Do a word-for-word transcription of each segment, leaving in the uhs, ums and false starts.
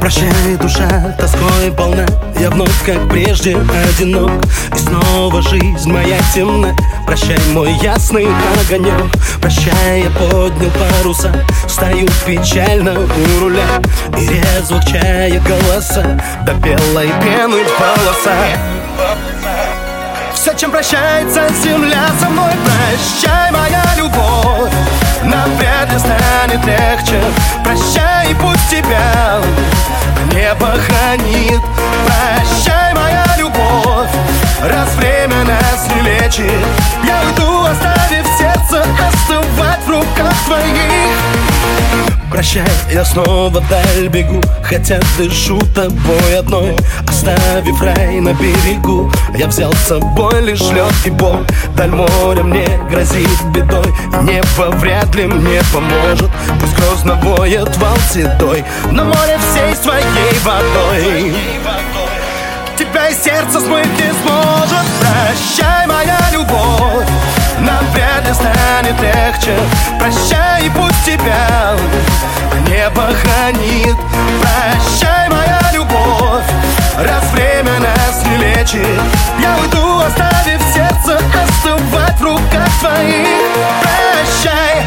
Прощай, душа, тоской полна, я вновь, как прежде, одинок. И снова жизнь моя темна. Прощай, мой ясный огонек. Прощай, я поднял паруса, стою печально у руля. И резвых чая голоса до белой пены в волосах. Все, чем прощается земля со мной. Прощай, моя любовь, нам вряд ли станет легче. Прощай, и пусть тебя небо хранит. Прощай, моя любовь, раз время нас не лечит. Я уйду, оставив сердце остывать в руках твоих. Прощай, я снова вдаль бегу, хотя дышу тобой одной. Оставив рай на берегу, я взял с собой лишь лед и боль. Даль моря мне грозит бедой, небо вряд ли мне поможет. Пусть грозно воет вал седой, но море всей своей водой тебя из сердца смыть не сможет. Прощай, моя любовь, нам вряд ли станет легче. Прощай, и пусть тебя небо хранит. Прощай, моя любовь, раз время нас не лечит. Я уйду, оставив сердце остывать в руках твоих. Прощай.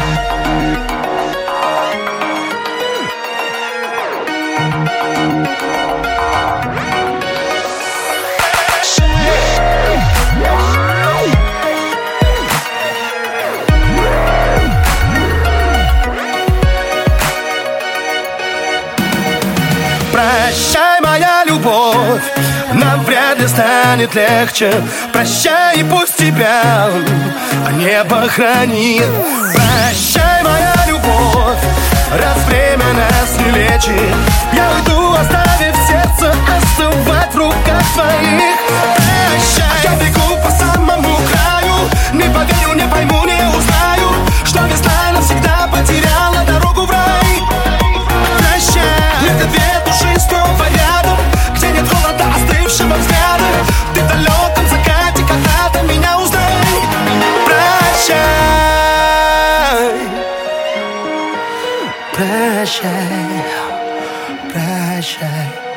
Прощай, моя любовь, нам вряд ли станет легче. Прощай, и пусть тебя небо хранит. Прощай, моя любовь, раз время нас не лечит. Я уйду, оставив сердце остывать в руках твоих. Прощай. Я бегу по самому краю, не поверю, не пойму, не узнаю, что весна навсегда потеряла дорогу в рай. Прощай. Это две души снова рядом, где нет холода, остывшего взгляда. Ты в далеком закате, когда-то меня узнай. Прощай. Прощай. Прощай.